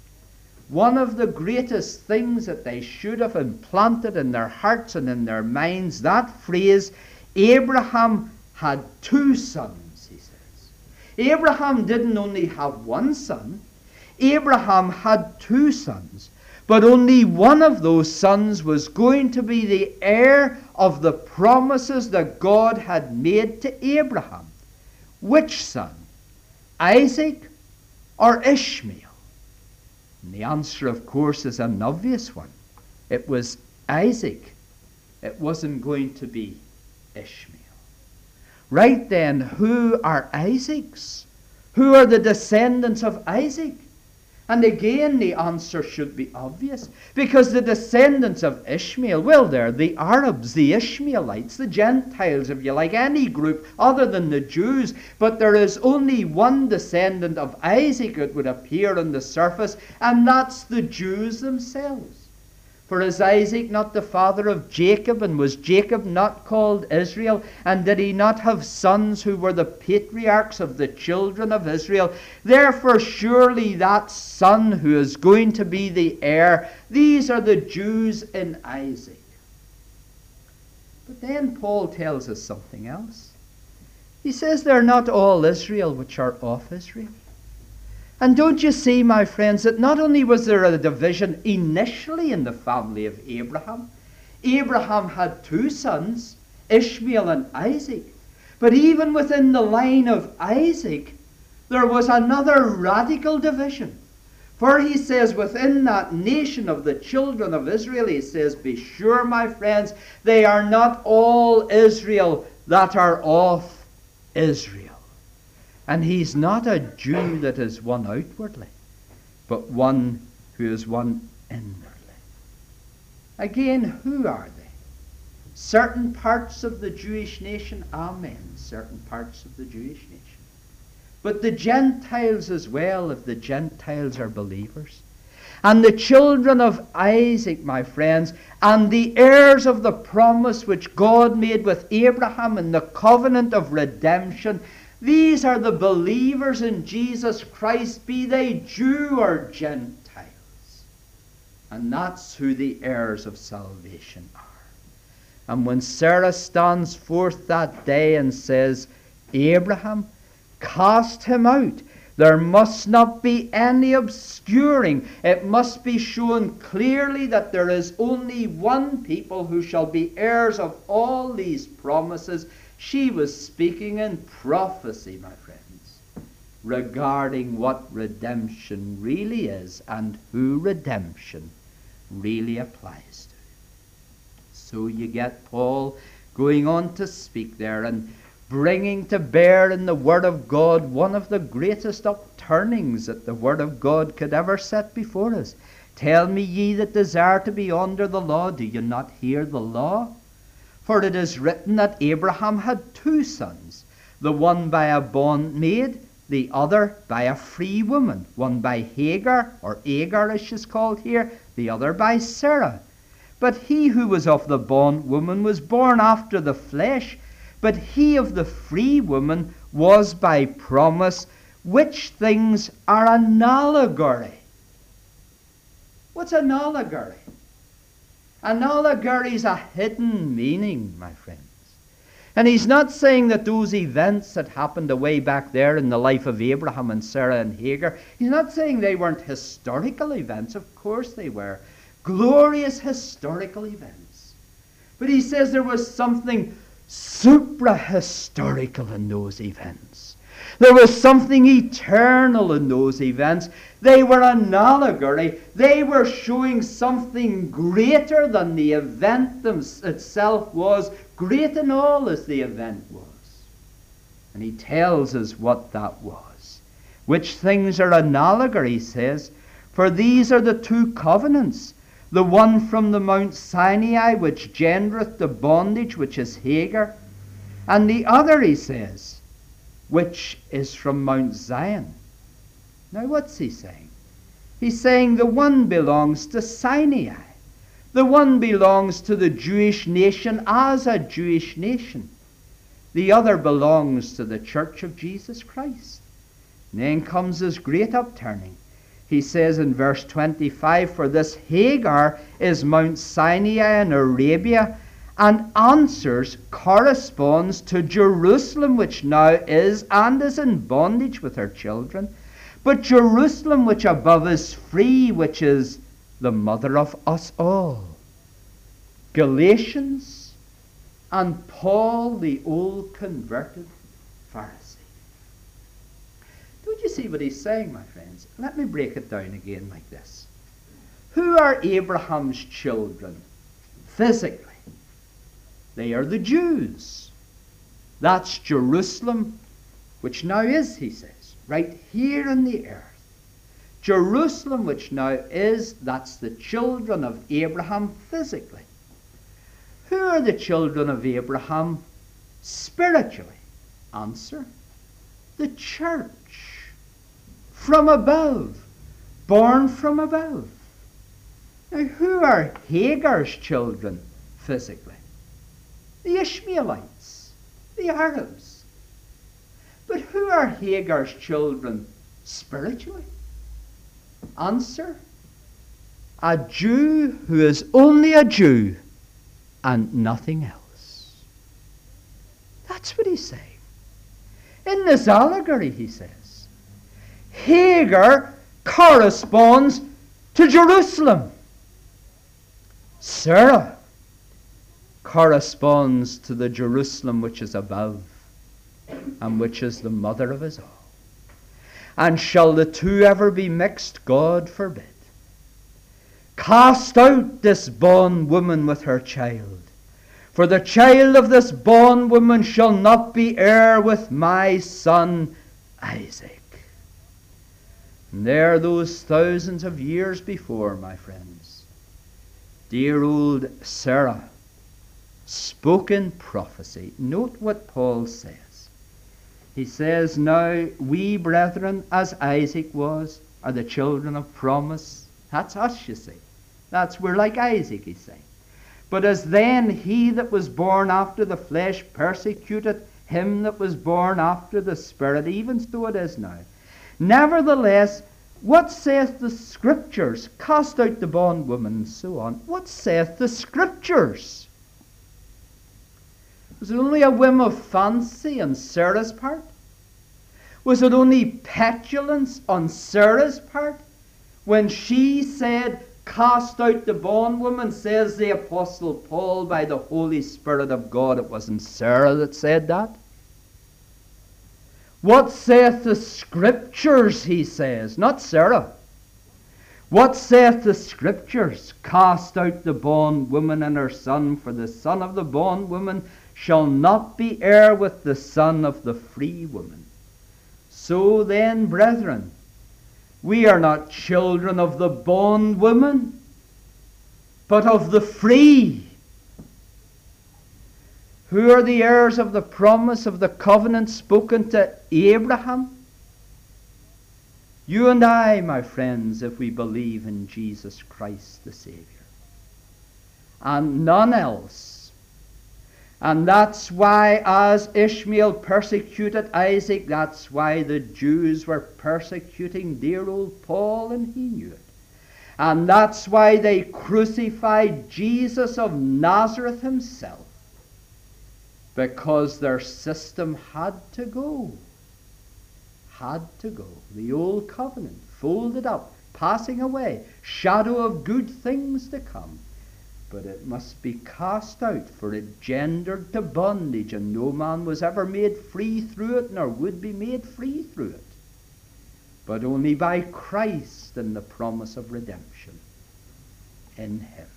One of the greatest things that they should have implanted in their hearts and in their minds, that phrase, Abraham had two sons, he says. Abraham didn't only have one son, Abraham had two sons. But only one of those sons was going to be the heir of the promises that God had made to Abraham. Which son? Isaac or Ishmael? And the answer, of course, is an obvious one. It was Isaac. It wasn't going to be Ishmael. Right then, who are Isaacs? Who are the descendants of Isaac? And again, the answer should be obvious, because the descendants of Ishmael, well, they're the Arabs, the Ishmaelites, the Gentiles, if you like, any group other than the Jews. But there is only one descendant of Isaac that would appear on the surface, and that's the Jews themselves. For is Isaac not the father of Jacob, and was Jacob not called Israel? And did he not have sons who were the patriarchs of the children of Israel? Therefore surely that son who is going to be the heir, these are the Jews in Isaac. But then Paul tells us something else. He says they're not all Israel which are of Israel. And don't you see, my friends, that not only was there a division initially in the family of Abraham, Abraham had two sons, Ishmael and Isaac, but even within the line of Isaac, there was another radical division. For he says, within that nation of the children of Israel, he says, "Be sure, my friends, they are not all Israel that are of Israel." And he's not a Jew that is one outwardly, but one who is one inwardly. Again, who are they? Certain parts of the Jewish nation, amen, certain parts of the Jewish nation. But the Gentiles as well, if the Gentiles are believers. And the children of Isaac, my friends, and the heirs of the promise which God made with Abraham in the covenant of redemption, these are the believers in Jesus Christ, be they Jew or Gentiles. And that's who the heirs of salvation are. And when Sarah stands forth that day and says, "Abraham, cast him out," there must not be any obscuring. It must be shown clearly that there is only one people who shall be heirs of all these promises. She was speaking in prophecy, my friends, regarding what redemption really is and who redemption really applies to. So you get Paul going on to speak there and bringing to bear in the Word of God one of the greatest upturnings that the Word of God could ever set before us. "Tell me, ye that desire to be under the law, do you not hear the law? For it is written that Abraham had two sons, the one by a bondmaid, the other by a free woman, one by Hagar, or Agar as she's called here, the other by Sarah. But he who was of the bondwoman was born after the flesh, but he of the free woman was by promise, which things are an allegory." What's an allegory? An allegory is a hidden meaning, my friends. And he's not saying that those events that happened away back there in the life of Abraham and Sarah and Hagar, he's not saying they weren't historical events. Of course they were. Glorious historical events. But he says there was something supra-historical in those events. There was something eternal in those events. They were an allegory. They were showing something greater than the event itself was, great and all as the event was. And he tells us what that was. Which things are an allegory, he says, for these are the two covenants, the one from the Mount Sinai, which gendereth the bondage, which is Hagar, and the other, he says, which is from Mount Zion. Now what's he saying? He's saying the one belongs to Sinai. The one belongs to the Jewish nation as a Jewish nation. The other belongs to the Church of Jesus Christ. And then comes this great upturning. He says in verse 25, for this Hagar is Mount Sinai in Arabia, and answers, corresponds to Jerusalem, which now is and is in bondage with her children. But Jerusalem, which above is free, which is the mother of us all. Galatians and Paul, the old converted Pharisee. Don't you see what he's saying, my friends? Let me break it down again like this. Who are Abraham's children physically? They are the Jews. That's Jerusalem, which now is, he says, right here in the earth. Jerusalem, which now is, that's the children of Abraham physically. Who are the children of Abraham spiritually? Answer, the church. From above, born from above. Now, who are Hagar's children physically? The Ishmaelites, the Arabs. But who are Hagar's children spiritually? Answer, a Jew who is only a Jew and nothing else. That's what he's saying. In this allegory, he says, Hagar corresponds to Jerusalem. Sarah corresponds to the Jerusalem which is above, and which is the mother of us all. And shall the two ever be mixed? God forbid. Cast out this bondwoman with her child, for the child of this bondwoman shall not be heir with my son Isaac. And there, those thousands of years before, my friends, dear old Sarah spoke in prophecy. Note what Paul says. He says, now we, brethren, as Isaac was, are the children of promise. That's us, you see. We're like Isaac, he's saying. But as then he that was born after the flesh persecuted him that was born after the Spirit, even so it is now. Nevertheless, what saith the Scriptures? Cast out the bondwoman, and so on. What saith the Scriptures? Was it only a whim of fancy on Sarah's part? Was it only petulance on Sarah's part when she said, cast out the bondwoman? Says the Apostle Paul, by the Holy Spirit of God. It wasn't Sarah that said that. What saith the Scriptures, he says, not Sarah. What saith the Scriptures? Cast out the bondwoman and her son, for the son of the bondwoman shall not be heir with the son of the free woman. So then, brethren, we are not children of the bondwoman, but of the free. Who are the heirs of the promise of the covenant spoken to Abraham? You and I, my friends, if we believe in Jesus Christ the Savior. And none else. And that's why, as Ishmael persecuted Isaac, that's why the Jews were persecuting dear old Paul, and he knew it. And that's why they crucified Jesus of Nazareth himself. Because their system had to go. Had to go. The old covenant, folded up, passing away, shadow of good things to come. but it must be cast out, for it gendered to bondage, and no man was ever made free through it, nor would be made free through it, but only by Christ and the promise of redemption in him.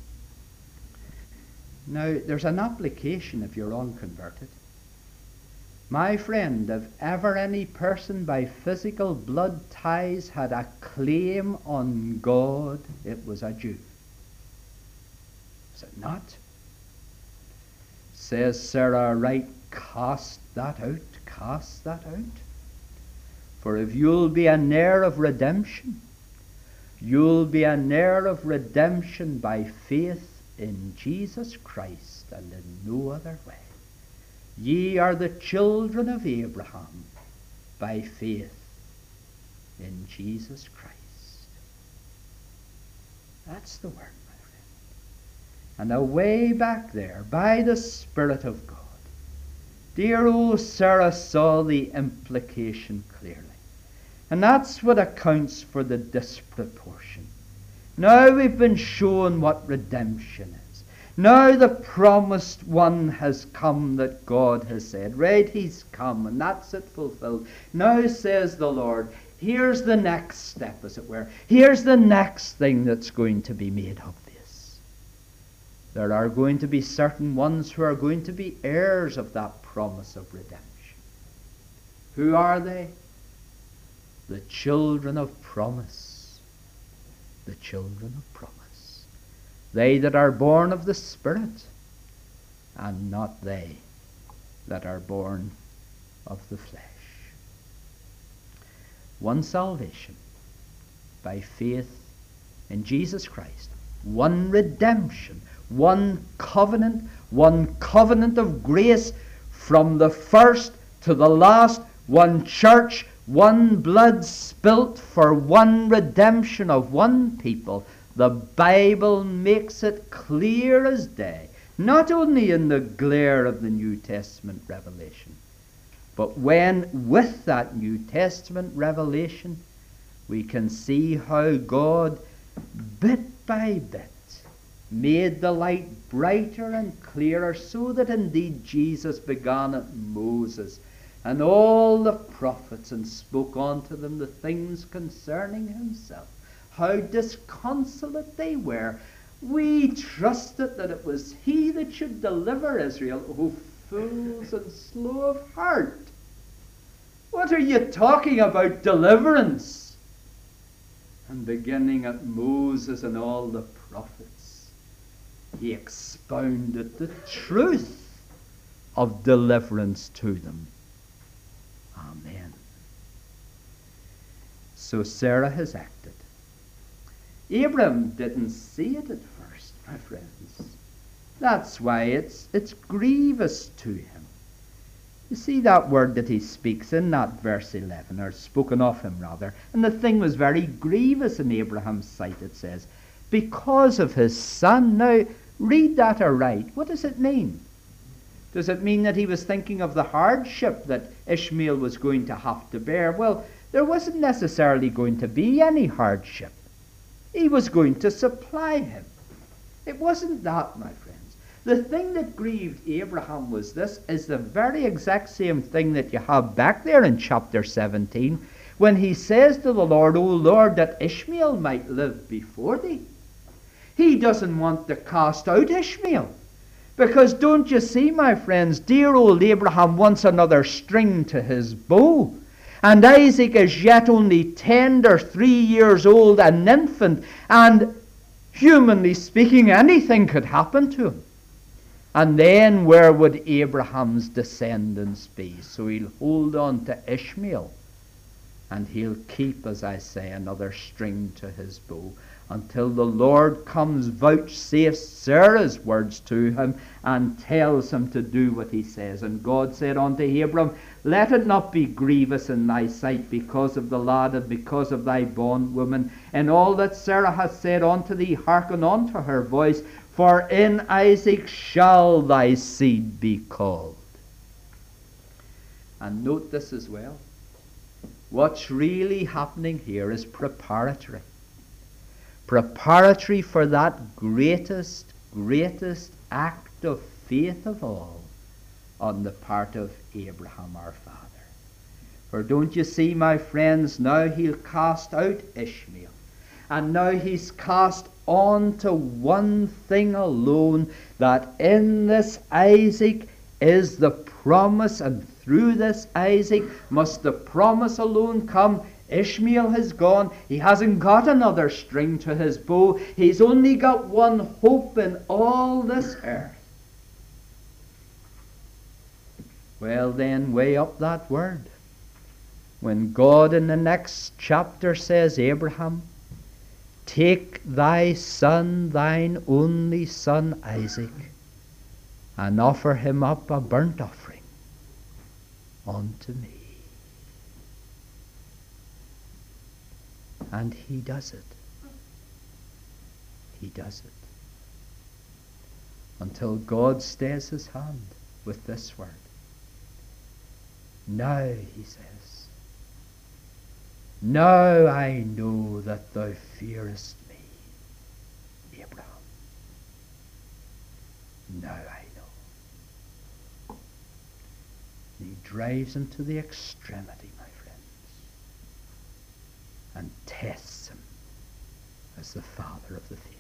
Now, there's an application if you're unconverted. My friend, if ever any person by physical blood ties had a claim on God, it was a Jew. Is it not? Says Sarah, right, cast that out, cast that out. For if you'll be an heir of redemption, you'll be an heir of redemption by faith in Jesus Christ and in no other way. Ye are the children of Abraham by faith in Jesus Christ. That's the word, my friend. And away back there, by the Spirit of God, dear old Sarah saw the implication clearly. And that's what accounts for the disproportion. Now we've been shown what redemption is. Now the promised one has come that God has said. Right, he's come, and that's it fulfilled. Now says the Lord, here's the next step, as it were. Here's the next thing that's going to be made of this. There are going to be certain ones who are going to be heirs of that promise of redemption. Who are they? The children of promise. The children of promise. They that are born of the Spirit, and not they that are born of the flesh. One salvation by faith in Jesus Christ. One redemption. One covenant of grace from the first to the last. One church, one blood spilt for one redemption of one people. The Bible makes it clear as day, not only in the glare of the New Testament revelation, but when with that New Testament revelation we can see how God, bit by bit, made the light brighter and clearer, so that indeed Jesus began at Moses and all the prophets, and spoke unto them the things concerning himself. How disconsolate they were. We trusted that it was he that should deliver Israel. Oh, fools and slow of heart! What are you talking about deliverance? And beginning at Moses and all the prophets, he expounded the truth of deliverance to them. Amen. So Sarah has acted. Abram didn't see it at first, my friends. That's why it's grievous to him. You see that word that he speaks in that verse 11, or spoken of him rather, and the thing was very grievous in Abraham's sight, it says, because of his son. Now, read that aright. What does it mean? Does it mean that he was thinking of the hardship that Ishmael was going to have to bear? Well, there wasn't necessarily going to be any hardship. He was going to supply him. It wasn't that, my friends. The thing that grieved Abraham was this, is the very exact same thing that you have back there in chapter 17, when he says to the Lord, O Lord, that Ishmael might live before thee. He doesn't want to cast out Ishmael. Because don't you see, my friends, dear old Abraham wants another string to his bow. And Isaac is yet only tender, 3 years old, an infant, and humanly speaking, anything could happen to him. And then where would Abraham's descendants be? So he'll hold on to Ishmael, and he'll keep, as I say, another string to his bow, until the Lord comes, vouchsafes Sarah's words to him, and tells him to do what he says. And God said unto Abram, let it not be grievous in thy sight because of the lad and because of thy bondwoman. In all that Sarah hath said unto thee, hearken unto her voice, for in Isaac shall thy seed be called. And note this as well. What's really happening here is preparatory. Preparatory for that greatest greatest act of faith of all on the part of Abraham our father. For don't you see, my friends, now he'll cast out Ishmael. And now he's cast on to one thing alone, that in this Isaac is the promise, and through this Isaac must the promise alone come. Ishmael has gone. He hasn't got another string to his bow. He's only got one hope in all this earth. Well then, weigh up that word. When God in the next chapter says, Abraham, take thy son, thine only son Isaac, and offer him up a burnt offering unto me. And he does it. He does it. Until God stays his hand with this word. Now, he says, now I know that thou fearest me, Abraham. Now I know. And he drives him to the extremity, my friends, and tests him as the father of the faith.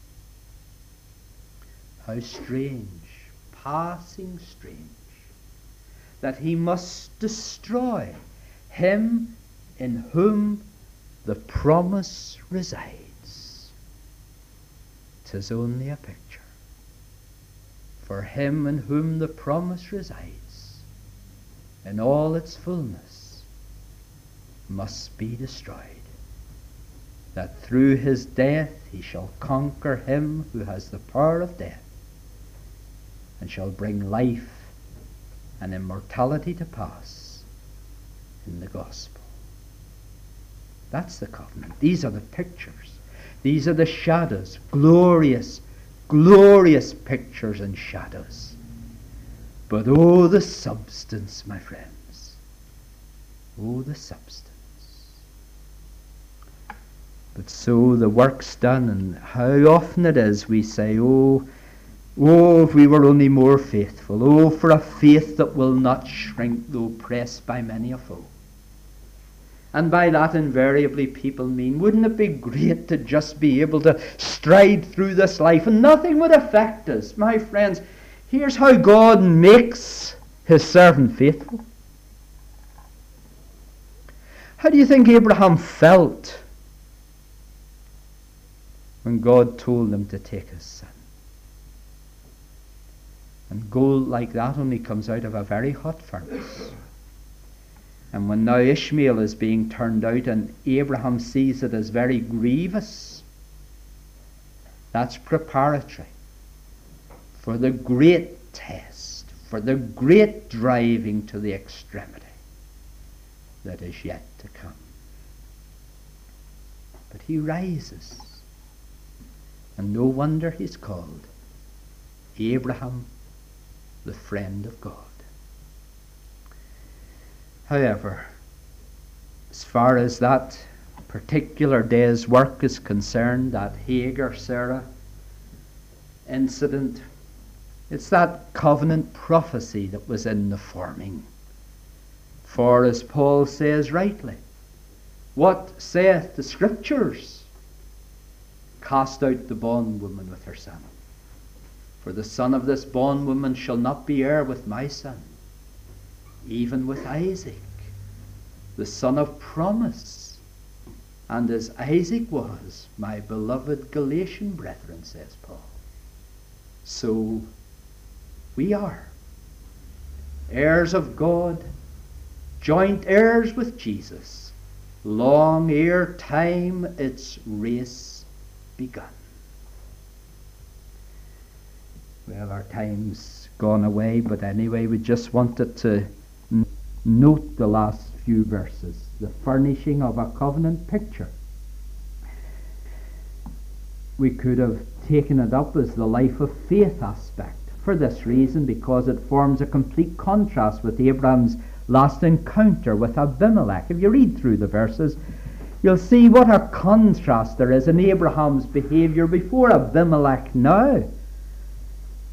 How strange, passing strange, that he must destroy him in whom the promise resides. 'Tis only a picture. For him in whom the promise resides, in all its fullness, must be destroyed, that through his death he shall conquer him who has the power of death, and shall bring life and immortality to pass in the gospel. That's the covenant. These are the pictures. These are the shadows. Glorious, glorious pictures and shadows. But oh, the substance, my friends. Oh, the substance. But so the work's done, and how often it is we say, oh, if we were only more faithful. Oh, for a faith that will not shrink, though pressed by many a foe. And by that invariably people mean, wouldn't it be great to just be able to stride through this life and nothing would affect us? My friends, here's how God makes his servant faithful. How do you think Abraham felt when God told him to take his son? And gold like that only comes out of a very hot furnace. And when now Ishmael is being turned out and Abraham sees it as very grievous, that's preparatory for the great test, for the great driving to the extremity that is yet to come. But he rises, and no wonder he's called Abraham, the friend of God. However, as far as that particular day's work is concerned, that Hagar-Sarah incident, it's that covenant prophecy that was in the forming. For as Paul says rightly, what saith the Scriptures? Cast out the bondwoman with her son. For the son of this bondwoman shall not be heir with my son, even with Isaac, the son of promise. And as Isaac was, my beloved Galatian brethren, says Paul, so we are heirs of God, joint heirs with Jesus, long ere time its race begun. Well, our time's gone away, but anyway, we just wanted to note the last few verses, the furnishing of a covenant picture. We could have taken it up as the life of faith aspect, for this reason, because it forms a complete contrast with Abraham's last encounter with Abimelech. If you read through the verses, you'll see what a contrast there is in Abraham's behavior before Abimelech now.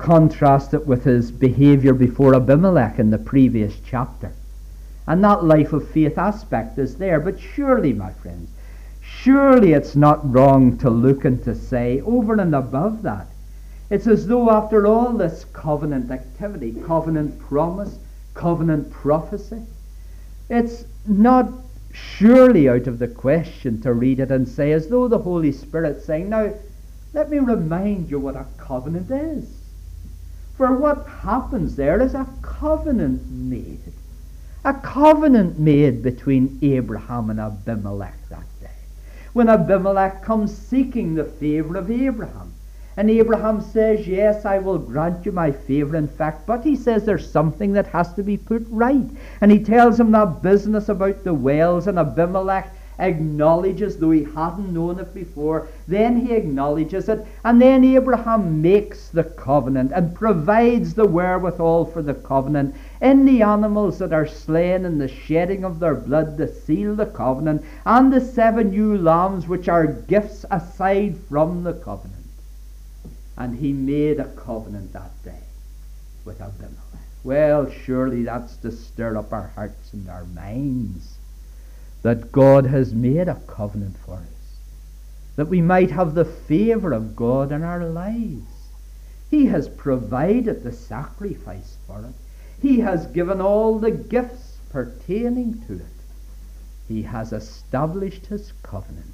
contrast it with his behavior before Abimelech in the previous chapter. And that life of faith aspect is there. But surely, my friends, surely it's not wrong to look and to say, over and above that, it's as though after all this covenant activity, covenant promise, covenant prophecy, it's not surely out of the question to read it and say, as though the Holy Spirit saying, now, let me remind you what a covenant is. For what happens there is a covenant made. A covenant made between Abraham and Abimelech that day. When Abimelech comes seeking the favor of Abraham, and Abraham says, yes, I will grant you my favor, in fact, but he says there's something that has to be put right. And he tells him that business about the wells, and Abimelech acknowledges, though he hadn't known it before, then he acknowledges it, and then Abraham makes the covenant and provides the wherewithal for the covenant in the animals that are slain and the shedding of their blood to seal the covenant, and the 7 ewe lambs which are gifts aside from the covenant. And he made a covenant that day with Abimelech. Well, surely that's to stir up our hearts and our minds, that God has made a covenant for us, that we might have the favor of God in our lives. He has provided the sacrifice for it. He has given all the gifts pertaining to it. He has established his covenant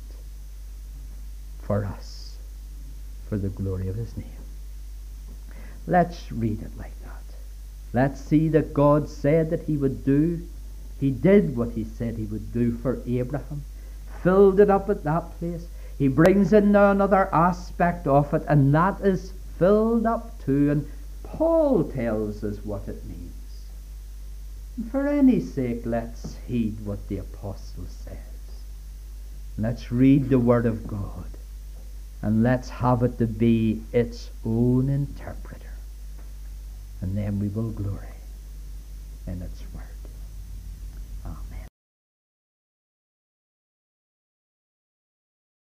for us, for the glory of his name. Let's read it like that. Let's see that God said that he would do. He did what he said he would do for Abraham. Filled it up at that place. He brings in now another aspect of it, and that is filled up too. And Paul tells us what it means. And for any sake, let's heed what the apostle says. Let's read the word of God, and let's have it to be its own interpreter. And then we will glory in its word.